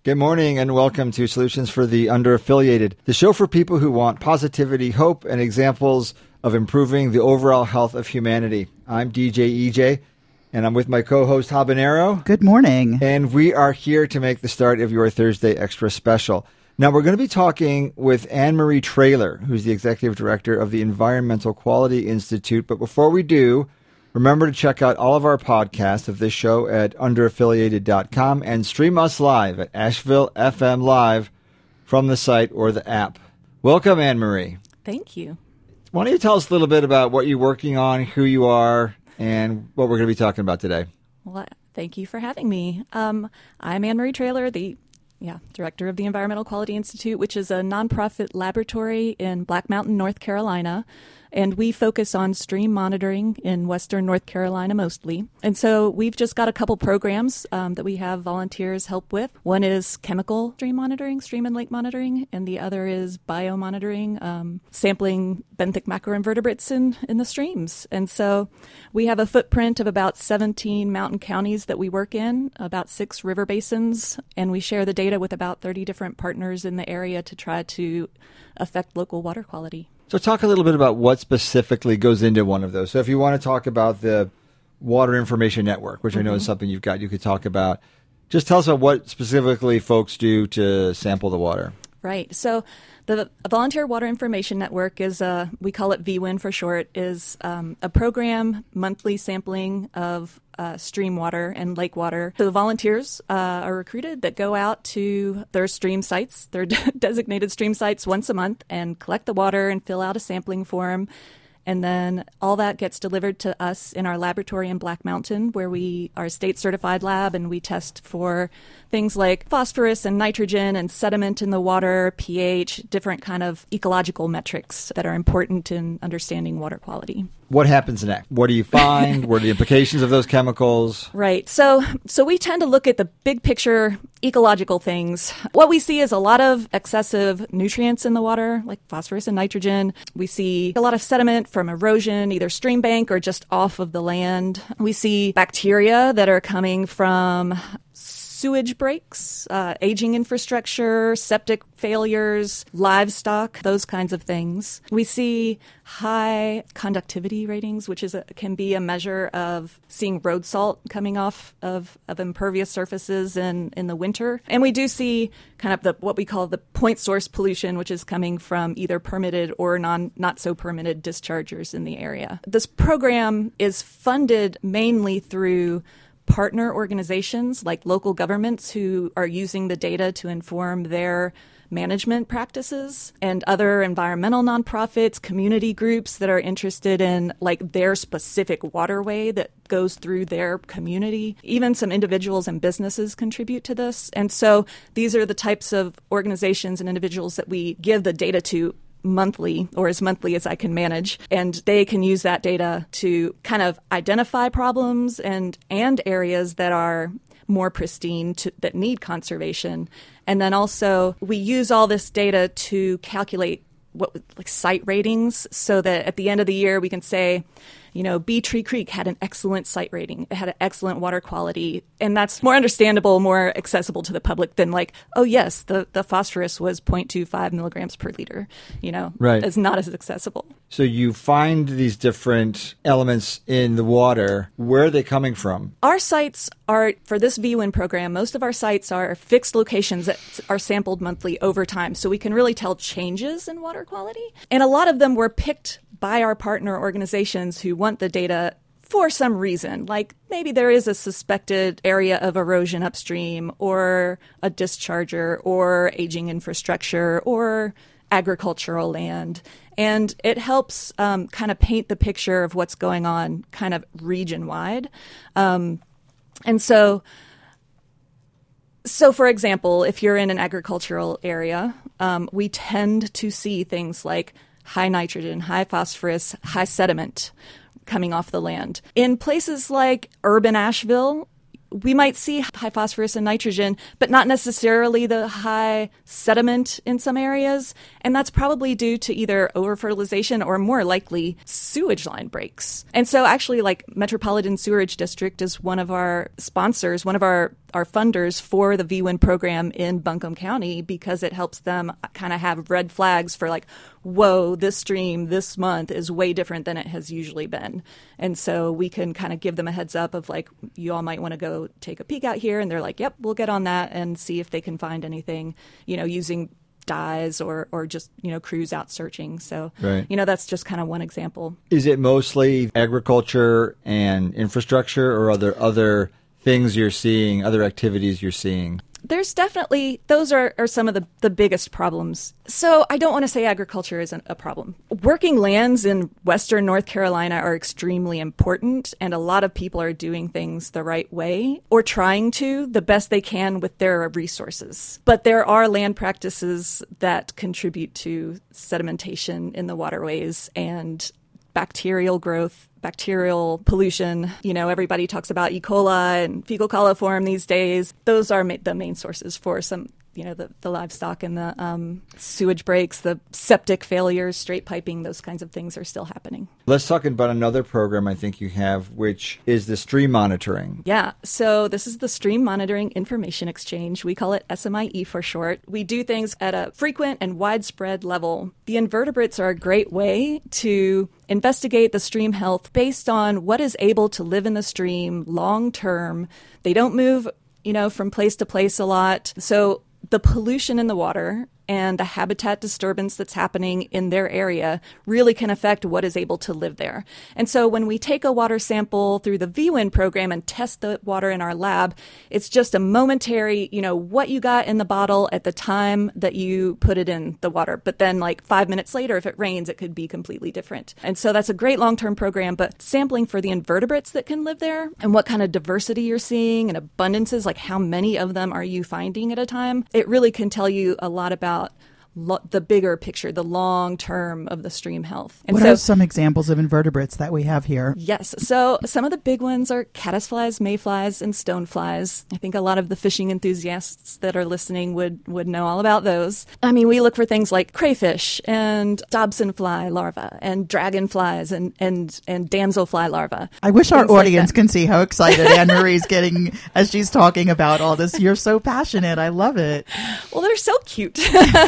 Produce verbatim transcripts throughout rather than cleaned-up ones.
Good morning and welcome to Solutions for the Underaffiliated, the show for people who want positivity, hope, and examples of improving the overall health of humanity. I'm D J E J, and I'm with my co-host Habanero. Good morning. And we are here to make the start of your Thursday Extra Special. Now, we're going to be talking with Anne-Marie Traylor, who's the Executive Director of the Environmental Quality Institute. But before we do, remember to check out all of our podcasts of this show at underaffiliated dot com and stream us live at Asheville F M Live from the site or the app. Welcome, Anne-Marie. Thank you. Why don't you tell us a little bit about what you're working on, who you are, and what we're going to be talking about today? Well, thank you for having me. Um, I'm Anne-Marie Traylor, the yeah, Director of the Environmental Quality Institute, which is a nonprofit laboratory in Black Mountain, North Carolina. And we focus on stream monitoring in Western North Carolina mostly. And so we've just got a couple programs um, that we have volunteers help with. One is chemical stream monitoring, stream and lake monitoring, and the other is biomonitoring, um, sampling benthic macroinvertebrates in, in the streams. And so we have a footprint of about seventeen mountain counties that we work in, about six river basins, and we share the data with about thirty different partners in the area to try to affect local water quality. So talk a little bit about what specifically goes into one of those. So if you want to talk about the Water Information Network, which mm-hmm. I know is something you've got, you could talk about. Just tell us about what specifically folks do to sample the water. Right. So the Volunteer Water Information Network is, a, we call it V WIN for short, is um, a program, monthly sampling of uh, stream water and lake water. So the volunteers uh, are recruited that go out to their stream sites, their designated stream sites once a month, and collect the water and fill out a sampling form. And then all that gets delivered to us in our laboratory in Black Mountain, where we are a state-certified lab, and we test for things like phosphorus and nitrogen and sediment in the water, pH, different kind of ecological metrics that are important in understanding water quality. What happens next? What do you find? What are the implications of those chemicals? Right. So so we tend to look at the big picture ecological things. What we see is a lot of excessive nutrients in the water, like phosphorus and nitrogen. We see a lot of sediment from erosion, either stream bank or just off of the land. We see bacteria that are coming from sewage breaks, uh, aging infrastructure, septic failures, livestock, those kinds of things. We see high conductivity ratings, which is a, can be a measure of seeing road salt coming off of, of impervious surfaces in, in the winter. And we do see kind of the what we call the point source pollution, which is coming from either permitted or non not so permitted dischargers in the area. This program is funded mainly through partner organizations like local governments who are using the data to inform their management practices, and other environmental nonprofits, community groups that are interested in like their specific waterway that goes through their community. Even some individuals and businesses contribute to this. And so these are the types of organizations and individuals that we give the data to monthly, or as monthly as I can manage. And they can use that data to kind of identify problems and and areas that are more pristine, to, that need conservation. And then also we use all this data to calculate what like site ratings, so that at the end of the year we can say, you know, Bee Tree Creek had an excellent site rating. It had an excellent water quality. And that's more understandable, more accessible to the public than like, oh, yes, the, the phosphorus was zero point two five milligrams per liter. You know, right. It's not as accessible. So you find these different elements in the water. Where are they coming from? Our sites are, for this V WIN program, most of our sites are fixed locations that are sampled monthly over time. So we can really tell changes in water quality. And a lot of them were picked by our partner organizations who want the data for some reason, like maybe there is a suspected area of erosion upstream, or a discharger, or aging infrastructure, or agricultural land. And it helps um, kind of paint the picture of what's going on kind of region-wide. Um, and so, so for example, if you're in an agricultural area, um, we tend to see things like high nitrogen, high phosphorus, high sediment coming off the land. In places like urban Asheville, we might see high phosphorus and nitrogen, but not necessarily the high sediment in some areas. And that's probably due to either over-fertilization or more likely sewage line breaks. And so actually, like Metropolitan Sewerage District is one of our sponsors, one of our are funders for the V WIN program in Buncombe County because it helps them kind of have red flags for like, whoa, this stream this month is way different than it has usually been. And so we can kind of give them a heads up of like, you all might want to go take a peek out here. And they're like, yep, we'll get on that and see if they can find anything, you know, using dies or or just, you know, crews out searching. So, right. you know, that's just kind of one example. Is it mostly agriculture and infrastructure, or are there other things you're seeing, other activities you're seeing? There's definitely, those are, are some of the, the biggest problems. So I don't want to say agriculture isn't a problem. Working lands in Western North Carolina are extremely important, and a lot of people are doing things the right way or trying to the best they can with their resources. But there are land practices that contribute to sedimentation in the waterways and bacterial growth, bacterial pollution. You know, everybody talks about E. coli and fecal coliform these days. Those are ma- the main sources for some, you know, the, the livestock and the um, sewage breaks, the septic failures, straight piping, those kinds of things are still happening. Let's talk about another program I think you have, which is the stream monitoring. Yeah. So this is the Stream Monitoring Information Exchange. We call it S M I E for short. We do things at a frequent and widespread level. The invertebrates are a great way to investigate the stream health based on what is able to live in the stream long term. They don't move, you know, from place to place a lot. So the pollution in the water and the habitat disturbance that's happening in their area really can affect what is able to live there. And so when we take a water sample through the V WIN program and test the water in our lab, it's just a momentary, you know, what you got in the bottle at the time that you put it in the water. But then like five minutes later, if it rains, it could be completely different. And so that's a great long-term program, but sampling for the invertebrates that can live there and what kind of diversity you're seeing and abundances, like how many of them are you finding at a time, it really can tell you a lot about Lo- the bigger picture, the long term of the stream health. And what so, are some examples of invertebrates that we have here? Yes. So some of the big ones are caddisflies, mayflies, and stoneflies. I think a lot of the fishing enthusiasts that are listening would, would know all about those. I mean, we look for things like crayfish and Dobson fly larvae and dragonflies and, and, and damselfly larvae. I wish our audience like can see how excited Anne-Marie's getting as she's talking about all this. You're so passionate. I love it. Well, they're so cute.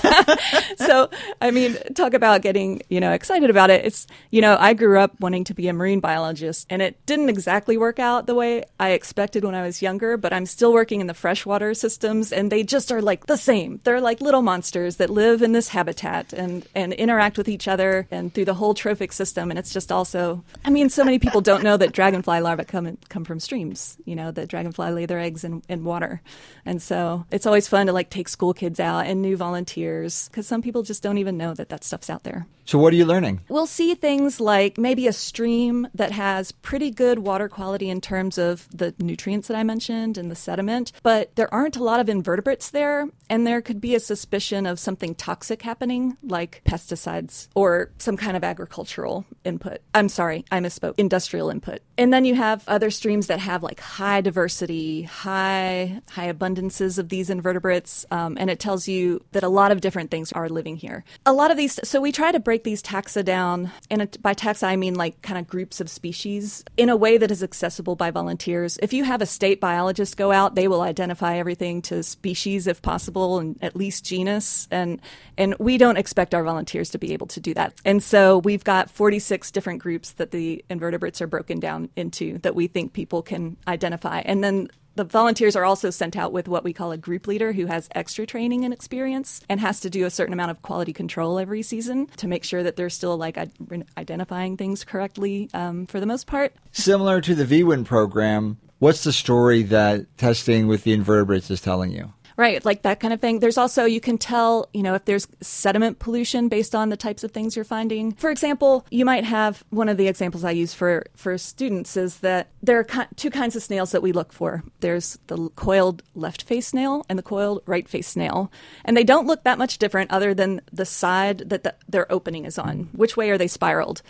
So, I mean, talk about getting, you know, excited about it. It's, you know, I grew up wanting to be a marine biologist, and it didn't exactly work out the way I expected when I was younger, but I'm still working in the freshwater systems, and they just are like the same. They're like little monsters that live in this habitat and, and interact with each other and through the whole trophic system. And it's just also, I mean, so many people don't know that dragonfly larvae come in, come from streams, you know, that dragonfly lay their eggs in, in water. And so it's always fun to like take school kids out and new volunteers, because some people just don't even know that that stuff's out there. So what are you learning? We'll see things like maybe a stream that has pretty good water quality in terms of the nutrients that I mentioned and the sediment, but there aren't a lot of invertebrates there, and there could be a suspicion of something toxic happening, like pesticides or some kind of agricultural input. I'm sorry, I misspoke. Industrial input. And then you have other streams that have like high diversity, high high abundances of these invertebrates, um, and it tells you that a lot of different things are living here. A lot of these, so we try to break these taxa down, and it, by taxa I mean like kind of groups of species, in a way that is accessible by volunteers. If you have a state biologist go out, they will identify everything to species if possible, and at least genus, and and we don't expect our volunteers to be able to do that. And so we've got forty-six different groups that the invertebrates are broken down into that we think people can identify. And then the volunteers are also sent out with what we call a group leader who has extra training and experience and has to do a certain amount of quality control every season to make sure that they're still like identifying things correctly um, for the most part. Similar to the V WIN program, what's the story that testing with the invertebrates is telling you? Right, like that kind of thing. There's also, you can tell, you know, if there's sediment pollution based on the types of things you're finding. For example, you might have, one of the examples I use for, for students is that there are ki- two kinds of snails that we look for. There's the coiled left-face snail and the coiled right-face snail. And they don't look that much different other than the side that the, their opening is on. Which way are they spiraled?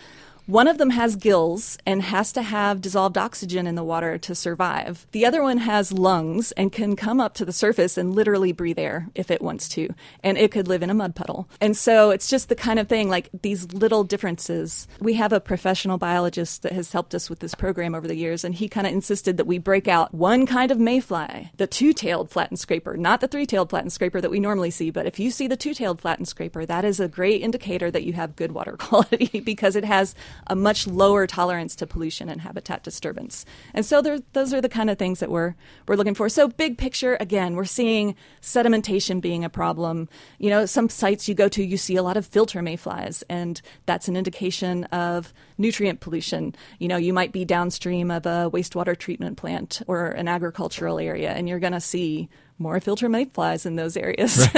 One of them has gills and has to have dissolved oxygen in the water to survive. The other one has lungs and can come up to the surface and literally breathe air if it wants to. And it could live in a mud puddle. And so it's just the kind of thing, like these little differences. We have a professional biologist that has helped us with this program over the years, and he kind of insisted that we break out one kind of mayfly, the two-tailed flattened scraper, not the three-tailed flattened scraper that we normally see. But if you see the two-tailed flattened scraper, that is a great indicator that you have good water quality because it has a much lower tolerance to pollution and habitat disturbance. And so there, those are the kind of things that we're we're looking for. So big picture, again, we're seeing sedimentation being a problem. You know, some sites you go to, you see a lot of filter mayflies, and that's an indication of nutrient pollution. You know, you might be downstream of a wastewater treatment plant or an agricultural area, and you're going to see more filter mayflies in those areas.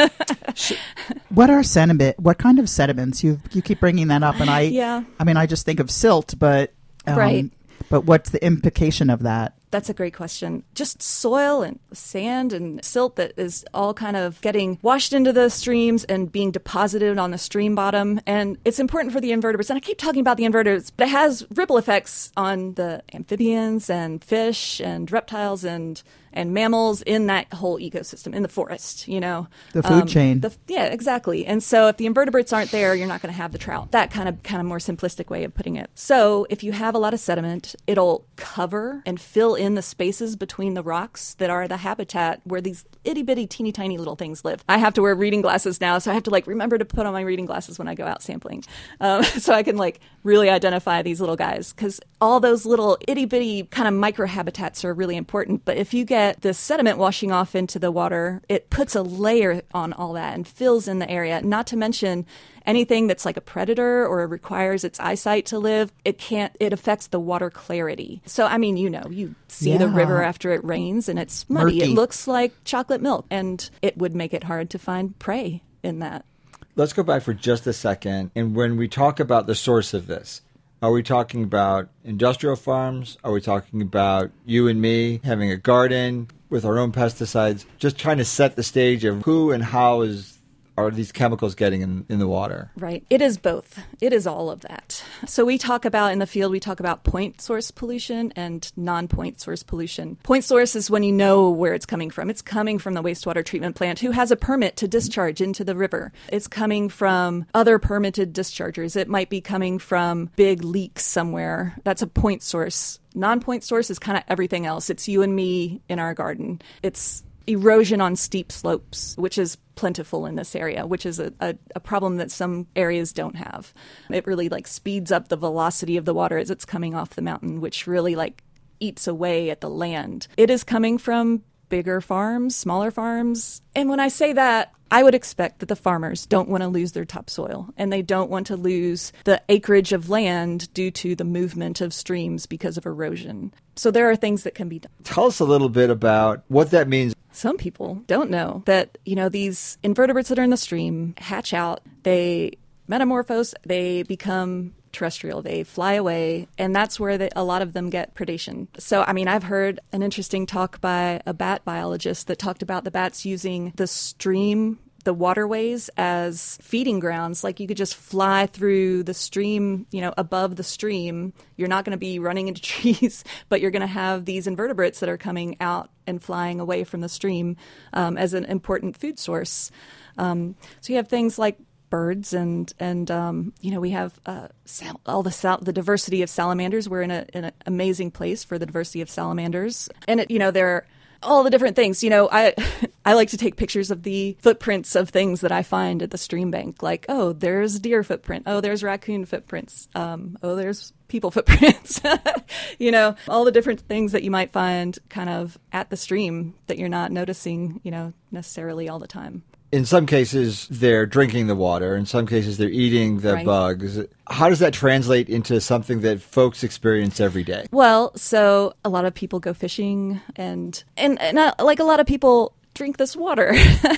What are sediment? What kind of sediments? You you keep bringing that up, and I yeah. I mean, I just think of silt, but um, right. But what's the implication of that? That's a great question. Just soil and sand and silt that is all kind of getting washed into the streams and being deposited on the stream bottom. And it's important for the invertebrates. And I keep talking about the invertebrates, but it has ripple effects on the amphibians and fish and reptiles and and mammals in that whole ecosystem, in the forest, you know. The food um, chain. The, yeah, exactly. And so if the invertebrates aren't there, you're not going to have the trout. That kind of kind of more simplistic way of putting it. So if you have a lot of sediment, it'll cover and fill in the spaces between the rocks that are the habitat where these itty bitty teeny tiny little things live. I have to wear reading glasses now, so I have to like remember to put on my reading glasses when I go out sampling, um, so I can like really identify these little guys, because all those little itty bitty kind of microhabitats are really important. But if you get this sediment washing off into the water, it puts a layer on all that and fills in the area. Not to mention anything that's like a predator or requires its eyesight to live, it can't, it affects the water clarity. So, I mean, you know, you see Yeah. the river after it rains and it's muddy. Murky. It looks like chocolate milk, and it would make it hard to find prey in that. Let's go back for just a second. And when we talk about the source of this, are we talking about industrial farms? Are we talking about you and me having a garden with our own pesticides? Just trying to set the stage of who and how is are these chemicals getting in, in the water? Right. It is both. It is all of that. So we talk about, in the field, we talk about point source pollution and non-point source pollution. Point source is when you know where it's coming from. It's coming from the wastewater treatment plant who has a permit to discharge into the river. It's coming from other permitted dischargers. It might be coming from big leaks somewhere. That's a point source. Non-point source is kind of everything else. It's you and me in our garden. It's erosion on steep slopes, which is plentiful in this area, which is a, a, a problem that some areas don't have. It really like speeds up the velocity of the water as it's coming off the mountain, which really like eats away at the land. It is coming from bigger farms, smaller farms. And when I say that, I would expect that the farmers don't want to lose their topsoil, and they don't want to lose the acreage of land due to the movement of streams because of erosion. So there are things that can be done. Tell us a little bit about what that means. Some people don't know that, you know, these invertebrates that are in the stream hatch out, they metamorphose, they become terrestrial, they fly away, and that's where they, a lot of them get predation. So, I mean, I've heard an interesting talk by a bat biologist that talked about the bats using the stream, the waterways, as feeding grounds. Like you could just fly through the stream, you know, above the stream. You're not going to be running into trees, but you're going to have these invertebrates that are coming out and flying away from the stream um, as an important food source. Um, so you have things like birds and and um, you know, we have uh, sal- all the sal- the diversity of salamanders. We're in a in an amazing place for the diversity of salamanders, and it, you know, there are all the different things. You know, I I like to take pictures of the footprints of things that I find at the stream bank. Like, oh, there's deer footprint. Oh, there's raccoon footprints. Um, oh, there's people footprints. You know, all the different things that you might find kind of at the stream that you're not noticing, you know, necessarily all the time. In some cases, they're drinking the water. In some cases, they're eating the Right. bugs. How does that translate into something that folks experience every day? Well, so a lot of people go fishing, and and, and uh, like a lot of people drink this water,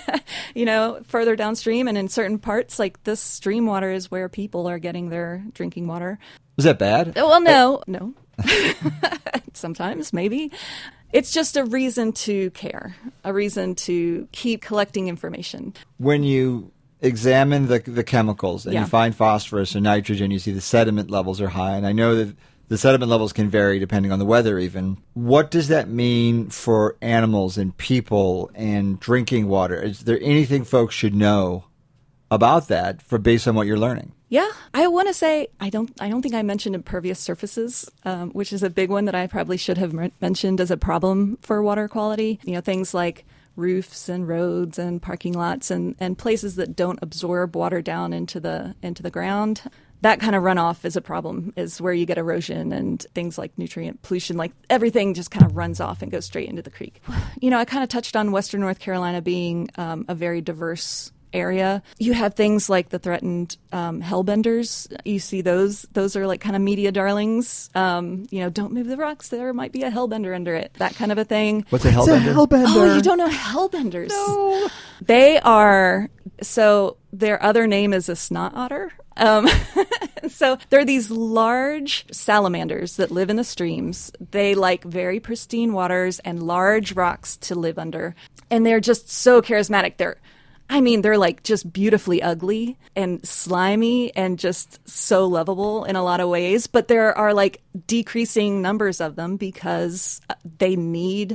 you know, further downstream, and in certain parts, like this stream water is where people are getting their drinking water. Is that bad? Well, no, no. Sometimes, maybe. It's just a reason to care, a reason to keep collecting information. When you examine the the chemicals and Yeah. you find phosphorus or nitrogen, you see the sediment levels are high. And I know that the sediment levels can vary depending on the weather even. What does that mean for animals and people and drinking water? Is there anything folks should know about that for based on what you're learning? Yeah, I want to say I don't. I don't think I mentioned impervious surfaces, um, which is a big one that I probably should have m- mentioned as a problem for water quality. You know, things like roofs and roads and parking lots and, and places that don't absorb water down into the into the ground. That kind of runoff is a problem. Is where you get erosion and things like nutrient pollution. Like everything just kind of runs off and goes straight into the creek. You know, I kind of touched on Western North Carolina being um, a very diverse area. You have things like the threatened um, hellbenders. You see those. Those are like kind of media darlings. Um, you know, don't move the rocks. There might be a hellbender under it. That kind of a thing. What's a It's a hellbender? hellbender. Oh, you don't know hellbenders? No. They are, so their other name is a snot otter. Um, so they're these large salamanders that live in the streams. They like very pristine waters and large rocks to live under. And they're just so charismatic. They're I mean, they're like just beautifully ugly and slimy and just so lovable in a lot of ways. But there are like decreasing numbers of them because they need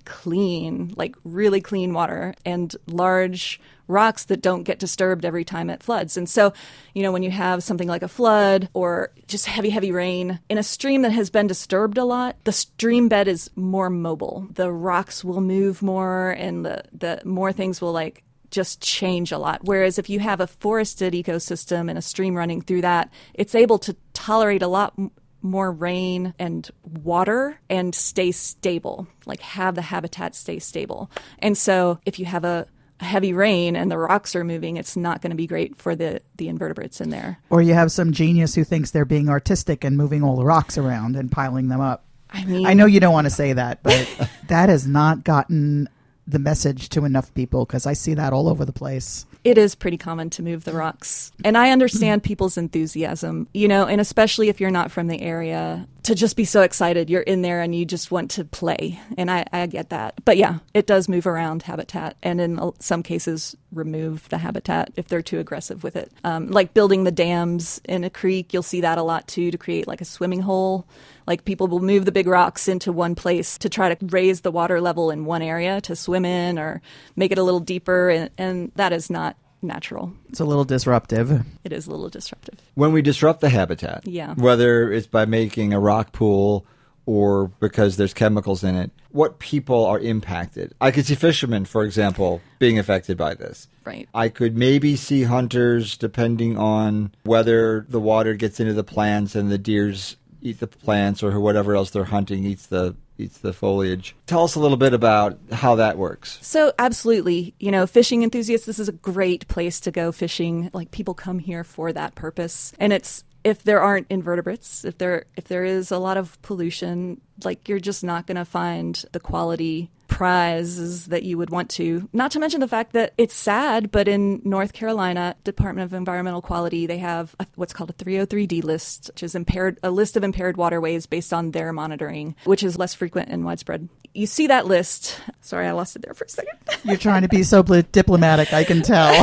clean, like really clean water and large rocks that don't get disturbed every time it floods. And so, you know, when you have something like a flood or just heavy, heavy rain in a stream that has been disturbed a lot, the stream bed is more mobile. The rocks will move more and the, the more things will like just change a lot. Whereas if you have a forested ecosystem and a stream running through that, it's able to tolerate a lot m- more rain and water and stay stable, like have the habitat stay stable. And so if you have a, a heavy rain and the rocks are moving, it's not going to be great for the, the invertebrates in there. Or you have some genius who thinks they're being artistic and moving all the rocks around and piling them up. I mean, I know you don't want to say that, but that has not gotten the message to enough people because I see that all over the place. It is pretty common to move the rocks. And I understand people's enthusiasm, you know, and especially if you're not from the area, to just be so excited. You're in there and you just want to play. And I, I get that. But yeah, it does move around habitat and in some cases remove the habitat if they're too aggressive with it. Um, like building the dams in a creek, you'll see that a lot too, to create like a swimming hole. Like people will move the big rocks into one place to try to raise the water level in one area to swim in or make it a little deeper. And, and that is not natural. It's a little disruptive. It is a little disruptive. When we disrupt the habitat, Yeah. whether it's by making a rock pool or because there's chemicals in it, what people are impacted? I could see fishermen, for example, being affected by this. Right. I could maybe see hunters, depending on whether the water gets into the plants and the deers eat the plants or whatever else they're hunting eats the eats the foliage. Tell us a little bit about how that works. So absolutely, you know, fishing enthusiasts, this is a great place to go fishing. Like people come here for that purpose. And it's, if there aren't invertebrates, if there if there is a lot of pollution, like you're just not going to find the quality prizes that you would want to. Not to mention the fact that it's sad, but in North Carolina, Department of Environmental Quality, they have a, what's called a three oh three D list, which is impaired a list of impaired waterways based on their monitoring, which is less frequent and widespread. You see that list. Sorry, I lost it there for a second. You're trying to be so bl- diplomatic, I can tell.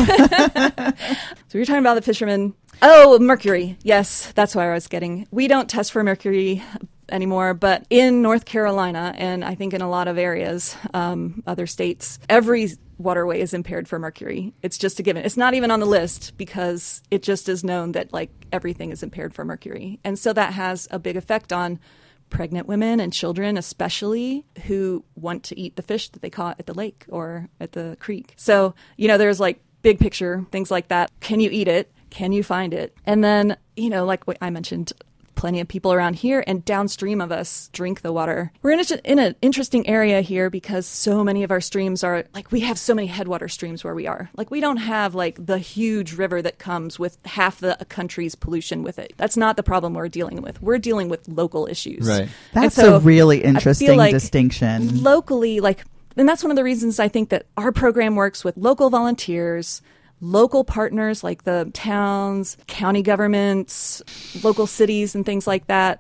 So you're talking about the fishermen. Oh, mercury. Yes, that's where I was getting. We don't test for mercury anymore, but in North Carolina, and I think in a lot of areas, um, other states, every waterway is impaired for mercury. It's just a given. It's not even on the list because it just is known that like everything is impaired for mercury. And so that has a big effect on pregnant women and children, especially, who want to eat the fish that they caught at the lake or at the creek. So, you know, there's like big picture things like that. Can you eat it? Can you find it? And then, you know, like what I mentioned, plenty of people around here and downstream of us drink the water. We're in, a, in an interesting area here because so many of our streams are like, we have so many headwater streams where we are. Like we don't have like the huge river that comes with half the country's pollution with it. That's not the problem we're dealing with. We're dealing with local issues. Right. That's so a really I feel interesting like distinction. Locally, like, and that's one of the reasons I think that our program works with local volunteers, local partners like the towns, county governments, local cities and things like that, that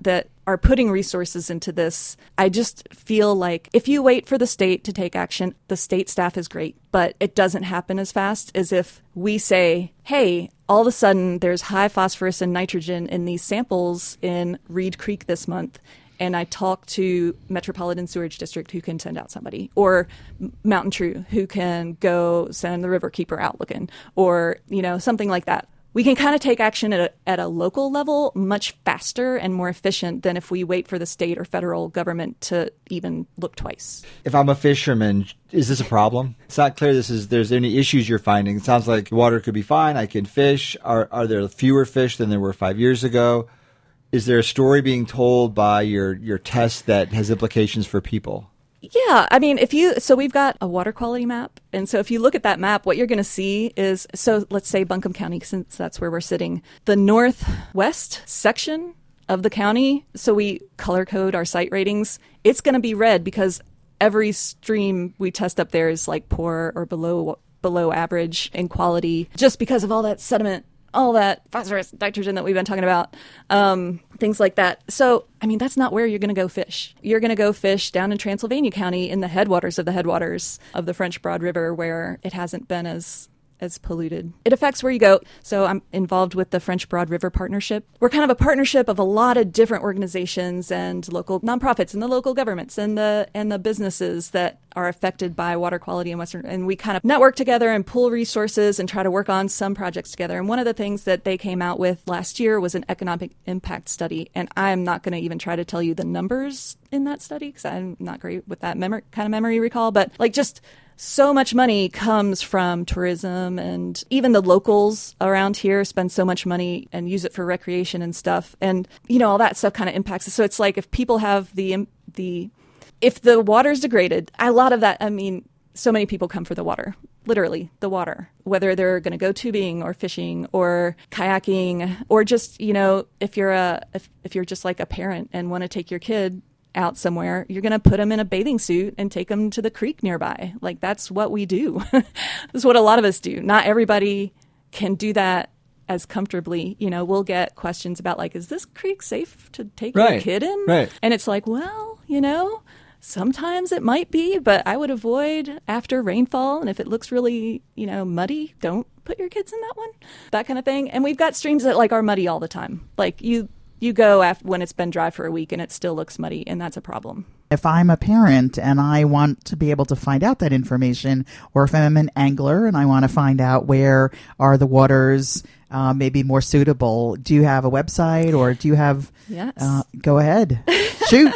are putting resources into this. I just feel like if you wait for the state to take action, the state staff is great, but it doesn't happen as fast as if we say, hey, all of a sudden there's high phosphorus and nitrogen in these samples in Reed Creek this month. And I talk to Metropolitan Sewerage District who can send out somebody, or Mountain True who can go send the Riverkeeper out looking, or, you know, something like that. We can kind of take action at a, at a local level much faster and more efficient than if we wait for the state or federal government to even look twice. If I'm a fisherman, is this a problem? It's not clear this is there's any issues you're finding. It sounds like water could be fine. I can fish. Are are there fewer fish than there were five years ago? Is there a story being told by your, your test that has implications for people? Yeah, I mean, if you, so we've got a water quality map. And so if you look at that map, what you're going to see is, so let's say Buncombe County, since that's where we're sitting, the northwest section of the county. So we color code our site ratings. It's going to be red because every stream we test up there is like poor or below, below average in quality, just because of all that sediment, all that phosphorus, nitrogen that we've been talking about, um, things like that. So, I mean, that's not where you're going to go fish. You're going to go fish down in Transylvania County in the headwaters of the headwaters of the French Broad River, where it hasn't been as as polluted. It affects where you go. So I'm involved with the French Broad River Partnership. We're kind of a partnership of a lot of different organizations and local nonprofits and the local governments and the and the businesses that are affected by water quality in Western. And we kind of network together and pool resources and try to work on some projects together. And one of the things that they came out with last year was an economic impact study. And I'm not going to even try to tell you the numbers in that study because I'm not great with that memory, kind of memory recall, but like just so much money comes from tourism, and even the locals around here spend so much money and use it for recreation and stuff. And, you know, all that stuff kind of impacts it. So it's like if people have the, the, if the water's degraded, a lot of that, I mean, so many people come for the water, literally the water, whether they're going to go tubing or fishing or kayaking, or just, you know, if you're a, if, if you're just like a parent and want to take your kid out somewhere, you're going to put them in a bathing suit and take them to the creek nearby. Like, that's what we do. That's what a lot of us do. Not everybody can do that as comfortably. You know, we'll get questions about like, is this creek safe to take right. your kid in? Right. And it's like, well, you know, sometimes it might be, but I would avoid after rainfall. And if it looks really, you know, muddy, don't put your kids in that one, that kind of thing. And we've got streams that like are muddy all the time. Like you, You go after when it's been dry for a week and it still looks muddy, and that's a problem. If I'm a parent and I want to be able to find out that information, or if I'm an angler and I want to find out where are the waters uh, maybe more suitable, do you have a website, or do you have... Yes. Uh, go ahead. Shoot.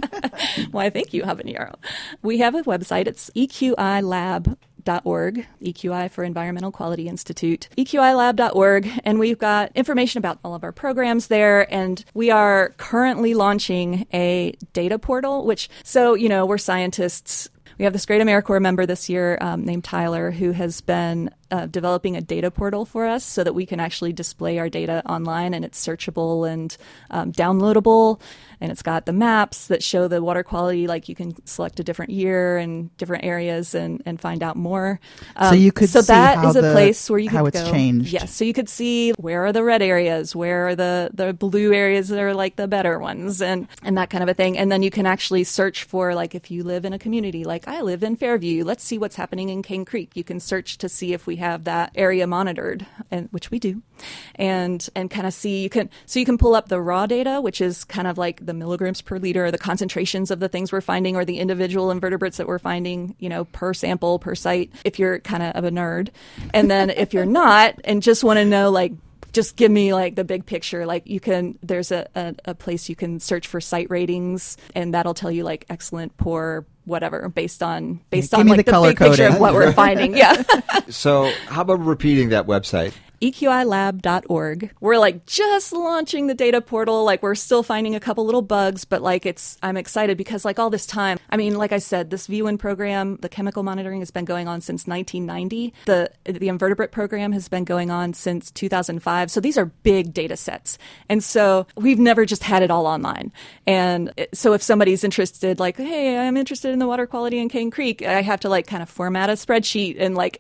Why, thank you, Habanero. We have a website. It's E Q I lab dot org, E Q I for Environmental Quality Institute, E Q I lab dot org, and we've got information about all of our programs there, and we are currently launching a data portal, which, so, you know, we're scientists. We have this great AmeriCorps member this year um, named Tyler, who has been uh, developing a data portal for us so that we can actually display our data online, and it's searchable and um, downloadable. And it's got the maps that show the water quality, like you can select a different year and different areas and, and find out more. Um, so you could so see that how is a the, place where you how could it's go. changed. Yes, so you could see where are the red areas, where are the, the blue areas that are like the better ones, and, and that kind of a thing. And then you can actually search for, like, if you live in a community, like I live in Fairview, let's see what's happening in Cane Creek. You can search to see if we have that area monitored, and which we do, and and kind of see, you can so you can pull up the raw data, which is kind of like the milligrams per liter, the concentrations of the things we're finding, or the individual invertebrates that we're finding, you know, per sample, per site, if you're kind of of a nerd. And then if you're not and just want to know, like, just give me like the big picture, like you can, there's a, a, a place you can search for site ratings, and that'll tell you like excellent, poor, whatever, based on based Give on me like the, the, color big picture coding. of what we're finding. Yeah. So how about repeating that website? E Q I lab dot org. We're like just launching the data portal. Like we're still finding a couple little bugs, but like it's, I'm excited because like all this time, I mean, like I said, this V WIN program, the chemical monitoring has been going on since nineteen ninety. The, the invertebrate program has been going on since two thousand five. So these are big data sets. And so we've never just had it all online. And so if somebody's interested, like, hey, I'm interested in the water quality in Cane Creek, I have to like kind of format a spreadsheet and like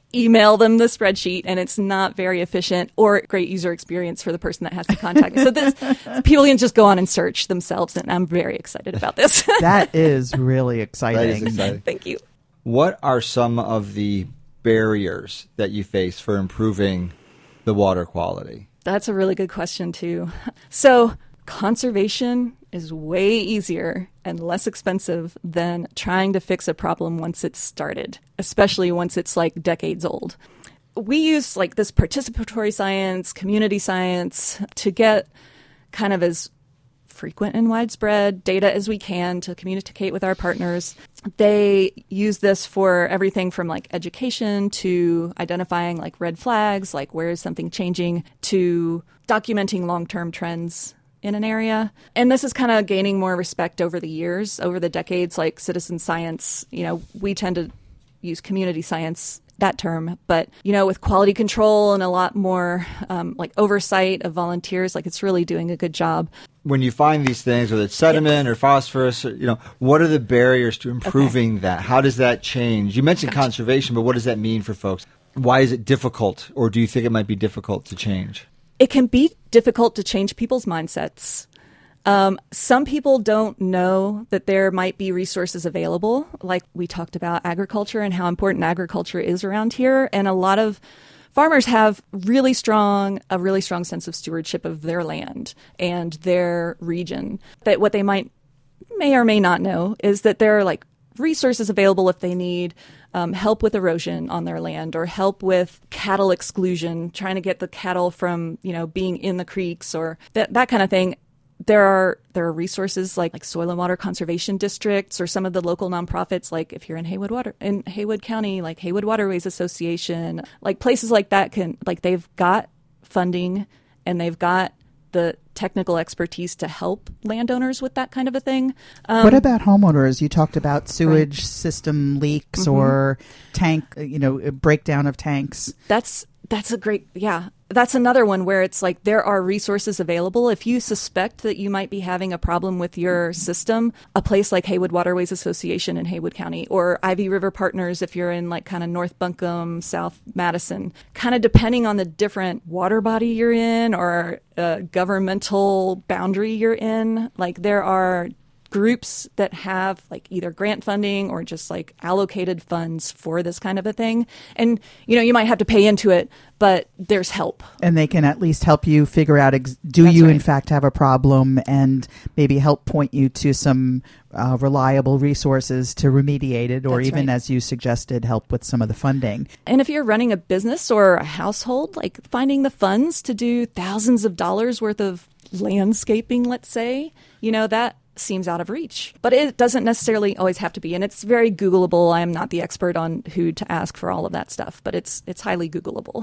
email them the spreadsheet, and it's not very efficient or great user experience for the person that has to contact me. So this, people can just go on and search themselves, and I'm very excited about this. That is really exciting. That is exciting. Thank you. What are some of the barriers that you face for improving the water quality? That's a really good question, too. So conservation is way easier and less expensive than trying to fix a problem once it's started, especially once it's like decades old. We use like this participatory science, community science to get kind of as frequent and widespread data as we can to communicate with our partners. They use this for everything from like education to identifying like red flags, like where is something changing, to documenting long-term trends in an area. And this is kind of gaining more respect over the years, over the decades, like citizen science. You know, we tend to use community science, that term, but, you know, with quality control and a lot more um, like oversight of volunteers, like it's really doing a good job. When you find these things, whether it's sediment yes. or phosphorus, or, you know, what are the barriers to improving okay. that? How does that change? You mentioned gotcha. conservation, but what does that mean for folks? Why is it difficult, or do you think it might be difficult to change? It can be difficult to change people's mindsets. Um, some people don't know that there might be resources available. Like we talked about agriculture and how important agriculture is around here. And a lot of farmers have really strong, a really strong sense of stewardship of their land and their region. That what they might, may or may not know is that there are like resources available if they need um, help with erosion on their land or help with cattle exclusion, trying to get the cattle from, you know, being in the creeks or that, that kind of thing. There are there are resources like, like soil and water conservation districts or some of the local nonprofits, like if you're in Haywood Water in Haywood County, like Haywood Waterways Association, like places like that can like they've got funding and they've got the technical expertise to help landowners with that kind of a thing. Um, what about homeowners? You talked about sewage right. system leaks mm-hmm. or tank, you know, breakdown of tanks. That's that's a great, yeah. That's another one where it's like there are resources available. If you suspect that you might be having a problem with your system, a place like Haywood Waterways Association in Haywood County or Ivy River Partners if you're in like kind of North Buncombe, South Madison, kind of depending on the different water body you're in or uh, governmental boundary you're in, like there are groups that have like either grant funding or just like allocated funds for this kind of a thing. And, you know, you might have to pay into it, but there's help. And they can at least help you figure out, ex- do That's you right. in fact have a problem, and maybe help point you to some uh, reliable resources to remediate it, or That's even, right. as you suggested, help with some of the funding. And if you're running a business or a household, like finding the funds to do thousands of dollars worth of landscaping, let's say, you know, that seems out of reach, but it doesn't necessarily always have to be. And it's very Googleable. I'm not the expert on who to ask for all of that stuff, but it's it's highly Googleable.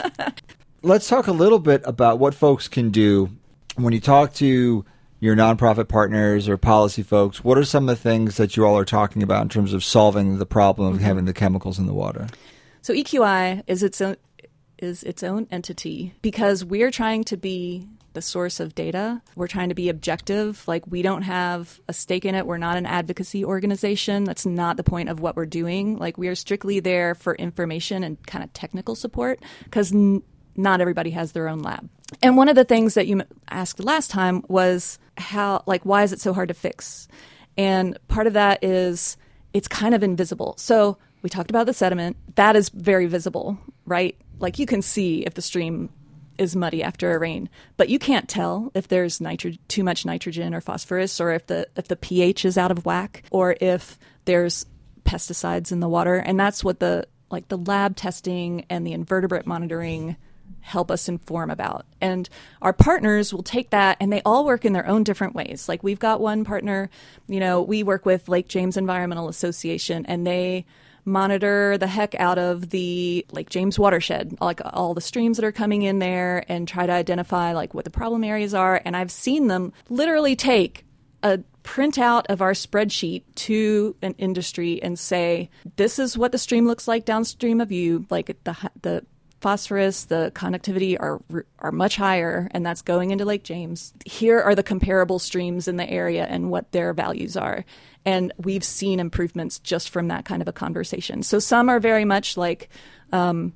Let's talk a little bit about what folks can do when you talk to your nonprofit partners or policy folks. What are some of the things that you all are talking about in terms of solving the problem of mm-hmm. having the chemicals in the water? So E Q I is its own is its own entity because we're trying to be the source of data. We're trying to be objective. Like we don't have a stake in it. We're not an advocacy organization. That's not the point of what we're doing. Like we are strictly there for information and kind of technical support because n- not everybody has their own lab. And one of the things that you asked last time was how, like, why is it so hard to fix? And part of that is it's kind of invisible. So we talked about the sediment. That is very visible, right? Like you can see if the stream is muddy after a rain, but you can't tell if there's nitro- too much nitrogen or phosphorus, or if the if the pH is out of whack, or if there's pesticides in the water. And that's what the like the lab testing and the invertebrate monitoring help us inform about. And our partners will take that, and they all work in their own different ways. Like we've got one partner, you know, we work with Lake James Environmental Association, and they monitor the heck out of the Lake James watershed, like all the streams that are coming in there, and try to identify like what the problem areas are. And I've seen them literally take a printout of our spreadsheet to an industry and say, this is what the stream looks like downstream of you, like the the phosphorus, the conductivity are are much higher, and that's going into Lake James. Here are the comparable streams in the area and what their values are. And we've seen improvements just from that kind of a conversation. So some are very much like um,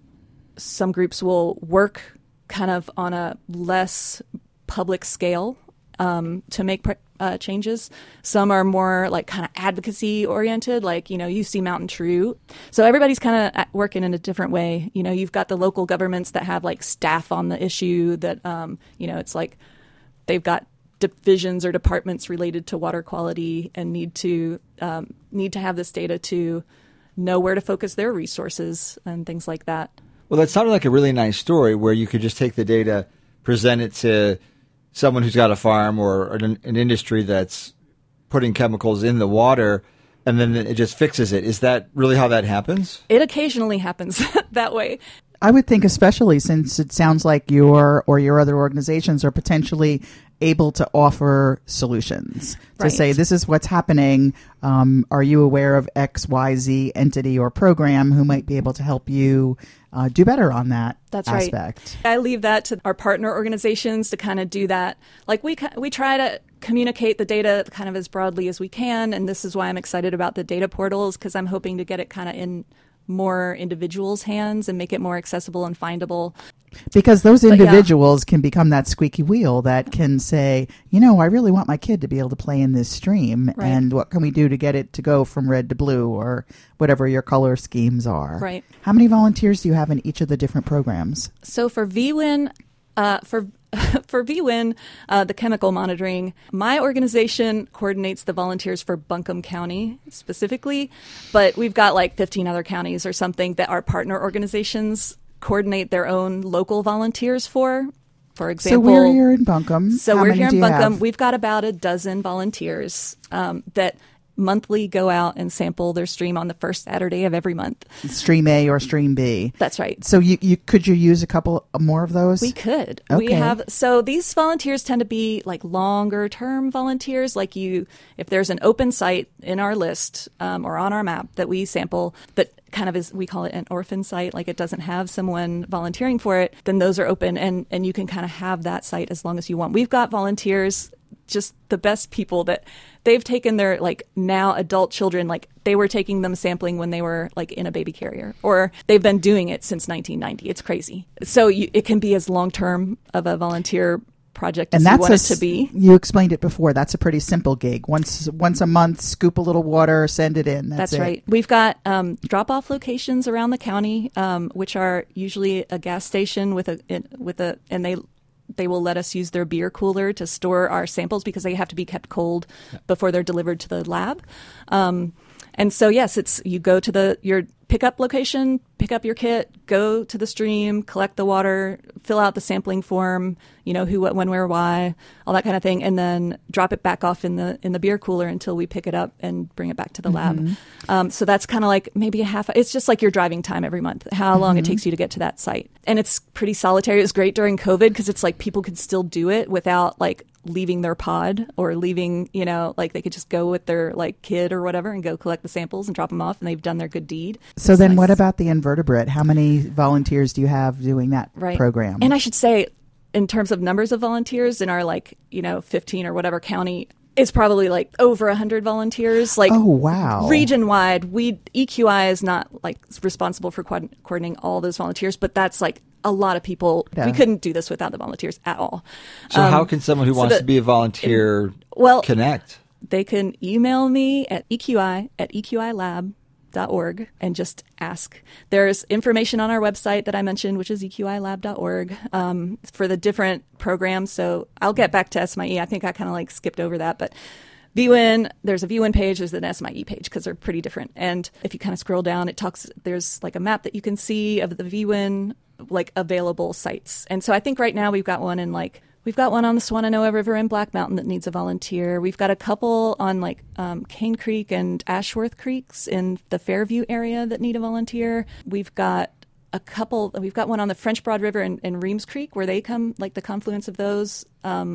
some groups will work kind of on a less public scale um, to make pre- uh, changes. Some are more like kind of advocacy oriented, like, you know, you see Mountain True. So everybody's kind of working in a different way. You know, you've got the local governments that have like staff on the issue that, um, you know, it's like they've got divisions or departments related to water quality and need to um, need to have this data to know where to focus their resources and things like that. Well, that sounded like a really nice story where you could just take the data, present it to someone who's got a farm or an, an industry that's putting chemicals in the water, and then it just fixes it. Is that really how that happens? It occasionally happens that way. I would think, especially since it sounds like your or your other organizations are potentially able to offer solutions to Right. say, this is what's happening. Um, are you aware of X, Y, Z entity or program who might be able to help you uh, do better on that That's aspect? right. I leave that to our partner organizations to kind of do that. Like we we try to communicate the data kind of as broadly as we can, and this is why I'm excited about the data portals, because I'm hoping to get it kind of in more individuals' hands and make it more accessible and findable. Because those yeah. individuals can become that squeaky wheel that can say, you know, I really want my kid to be able to play in this stream. Right. And what can we do to get it to go from red to blue or whatever your color schemes are? Right. How many volunteers do you have in each of the different programs? So for V WIN, uh, for for V WIN, uh, the chemical monitoring, my organization coordinates the volunteers for Buncombe County specifically, but we've got like fifteen other counties or something that our partner organizations coordinate their own local volunteers for. For example, so we're here in Buncombe. So How we're many here do in you Buncombe. have? We've got about a dozen volunteers um, that monthly go out and sample their stream on the first Saturday of every month. Stream A or Stream B. That's right. So you, you could you use a couple more of those? We could. Okay. We have, so these volunteers tend to be like longer term volunteers. Like you, if there's an open site in our list um, or on our map that we sample that kind of is, we call it an orphan site, like it doesn't have someone volunteering for it, then those are open and, and you can kind of have that site as long as you want. We've got volunteers, just the best people that they've taken their like now adult children, like they were taking them sampling when they were like in a baby carrier, or they've been doing it since nineteen ninety. It's crazy. So you, it can be as long term of a volunteer project as and you that's want a, it to be. You explained it before. That's a pretty simple gig. Once once a month, scoop a little water, send it in. That's, That's it. right. We've got um, drop-off locations around the county, um, which are usually a gas station with a with a, and they they will let us use their beer cooler to store our samples because they have to be kept cold before they're delivered to the lab. Um, and so, yes, it's you go to the your pickup location, pick up your kit, go to the stream, collect the water, fill out the sampling form, you know, who, what, when, where, why, all that kind of thing, and then drop it back off in the in the beer cooler until we pick it up and bring it back to the Mm-hmm. lab. Um, so that's kind of like maybe a half, it's just like your driving time every month, how long Mm-hmm. it takes you to get to that site. And it's pretty solitary. It was great during COVID because it's like people could still do it without like leaving their pod or leaving, you know, like they could just go with their like kid or whatever and go collect the samples and drop them off and they've done their good deed. So It's then nice. what about the invertebrate? How many volunteers do you have doing that Right. program? And I should say, in terms of numbers of volunteers in our like, you know, fifteen or whatever county, it's probably like over one hundred volunteers. Like, oh, wow. region wide, we E Q I is not like responsible for co- coordinating all those volunteers, but that's like a lot of people. Yeah. We couldn't do this without the volunteers at all. So Um, how can someone who so wants the- to be a volunteer well, connect? They can email me at E Q I at E Q I lab dot org and just ask. There's information on our website that I mentioned, which is E Q I lab dot org, um, for the different programs. So I'll get back to S M I E. I think I kind of like skipped over that, but V WIN, there's a V WIN page, there's an S M I E page because they're pretty different. And if you kind of scroll down, it talks, there's like a map that you can see of the V WIN like available sites. And so I think right now we've got one in like, we've got one on the Swannanoa River in Black Mountain that needs a volunteer. We've got a couple on like um, Cane Creek and Ashworth Creeks in the Fairview area that need a volunteer. We've got a couple, we've got one on the French Broad River and, and Reams Creek where they come, like the confluence of those um,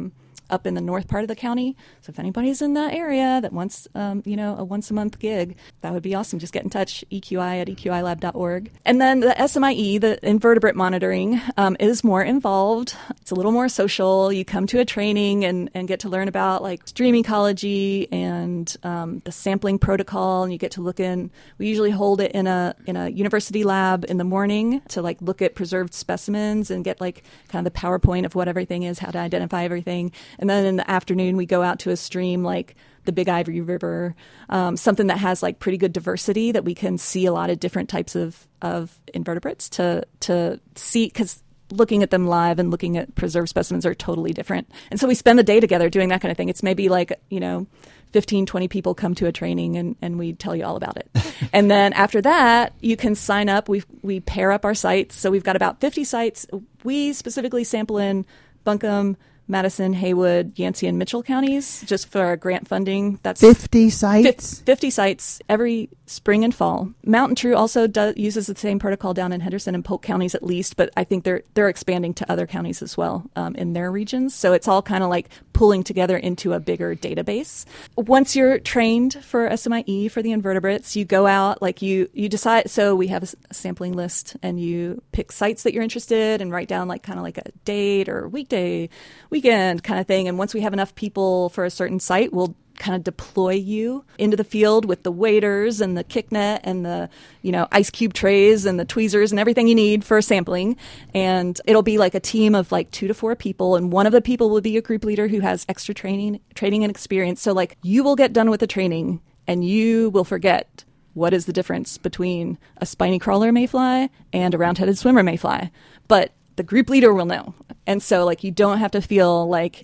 up in the north part of the county. So if anybody's in that area that wants, um, you know, a once a month gig, that would be awesome. Just get in touch, E Q I at E Q I lab dot org. And then the S M I E, the invertebrate monitoring, um, is more involved. It's a little more social. You come to a training and, and get to learn about like stream ecology and um, the sampling protocol, and you get to look in. We usually hold it in a in a university lab in the morning to like look at preserved specimens and get like kind of the PowerPoint of what everything is, how to identify everything. And then in the afternoon, we go out to a stream like the Big Ivory River, um, something that has like pretty good diversity that we can see a lot of different types of, of invertebrates to to see, because looking at them live and looking at preserved specimens are totally different. And so we spend the day together doing that kind of thing. It's maybe like, you know, fifteen, twenty people come to a training and, and we tell you all about it. And then after that, you can sign up. We we pair up our sites. So we've got about fifty sites. We specifically sample in Buncombe, Madison, Haywood, Yancey, and Mitchell counties just for our grant funding. That's fifty sites? fifty sites every spring and fall. Mountain True also does, uses the same protocol down in Henderson and Polk counties at least, but I think they're they're expanding to other counties as well um, in their regions. So it's all kind of like pulling together into a bigger database. Once you're trained for S M I E, for the invertebrates, you go out, like you, you decide, so we have a sampling list and you pick sites that you're interested and write down like kind of like a date or weekday, weekend kind of thing. And once we have enough people for a certain site, we'll kind of deploy you into the field with the waders and the kick net and the, you know, ice cube trays and the tweezers and everything you need for sampling. And it'll be like a team of like two to four people. And one of the people will be a group leader who has extra training, training and experience. So like you will get done with the training and you will forget what is the difference between a spiny crawler mayfly and a round-headed swimmer mayfly. But the group leader will know. And so like you don't have to feel like,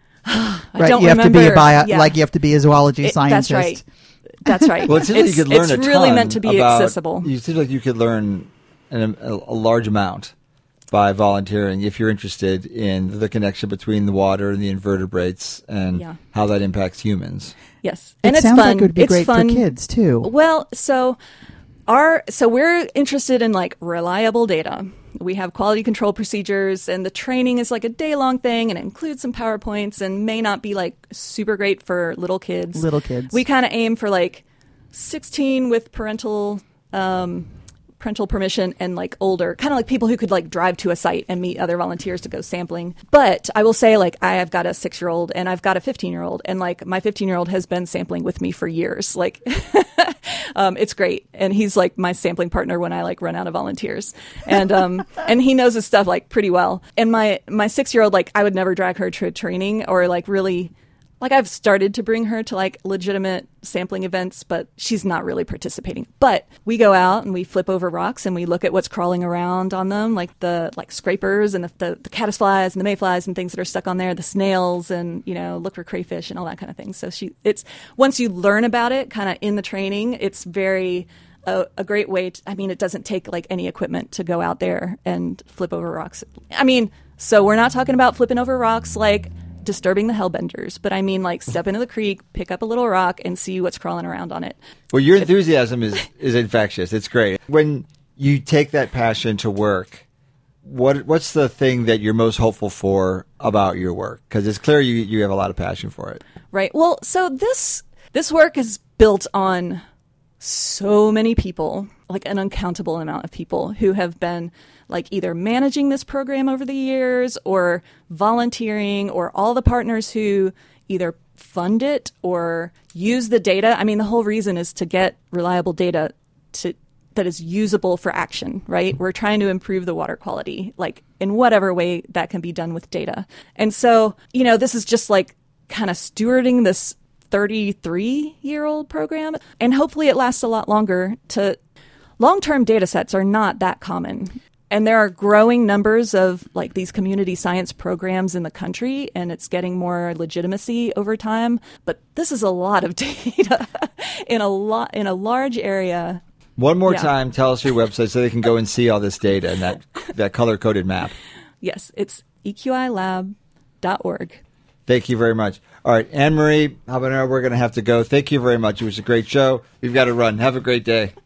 I right, don't you have remember. to be a bio, yeah. like you have to be a zoology It, scientist. that's right. That's right. Well, it seems like you could learn it's a really ton meant to be about, accessible. You seem like you could learn an, a, a large amount by volunteering if you're interested in the connection between the water and the invertebrates and Yeah. how that impacts humans. Yes, It and it's sounds fun. like it would be it's great fun. for kids too. Well, so our so we're interested in like reliable data. We have quality control procedures, and the training is like a day long thing, and it includes some PowerPoints, and may not be like super great for little kids. Little kids. We kind of aim for like sixteen with parental um, parental permission and like older, kind of like people who could like drive to a site and meet other volunteers to go sampling. But I will say, like, I have got a six year old and I've got a fifteen year old, and like my fifteen year old has been sampling with me for years. Like, um, it's great. And he's like my sampling partner when I like run out of volunteers, and, um, and he knows his stuff like pretty well. And my, my six year old, like, I would never drag her to a training or like really, like, I've started to bring her to like legitimate sampling events, but she's not really participating. But we go out and we flip over rocks and we look at what's crawling around on them, like the like scrapers and the, the, the caddisflies and the mayflies and things that are stuck on there, the snails, and, you know, look for crayfish and all that kind of thing. So she, it's, once you learn about it kind of in the training, it's very, a, a great way to, I mean, it doesn't take like any equipment to go out there and flip over rocks. I mean, so we're not talking about flipping over rocks like disturbing the hellbenders, but I mean like step into the creek, pick up a little rock, and see what's crawling around on it. Well, your enthusiasm is, is infectious. It's great. When you take that passion to work, what what's the thing that you're most hopeful for about your work? Because it's clear you, you have a lot of passion for it. Right. Well, so this this work is built on so many people, like an uncountable amount of people who have been like either managing this program over the years or volunteering, or all the partners who either fund it or use the data. I mean, the whole reason is to get reliable data to that is usable for action, right? We're trying to improve the water quality, like in whatever way that can be done with data. And so, you know, this is just like kind of stewarding this thirty-three year old program, and hopefully it lasts a lot longer. To long-term data sets are not that common. And there are growing numbers of like these community science programs in the country, and it's getting more legitimacy over time. But this is a lot of data in a lot in a large area. One more Yeah. time, tell us your website so they can go and see all this data and that that color-coded map. Yes, it's E Q I lab dot org. Thank you very much. All right, Anne Marie Habanero, we're going to have to go. Thank you very much. It was a great show. We've got to run. Have a great day.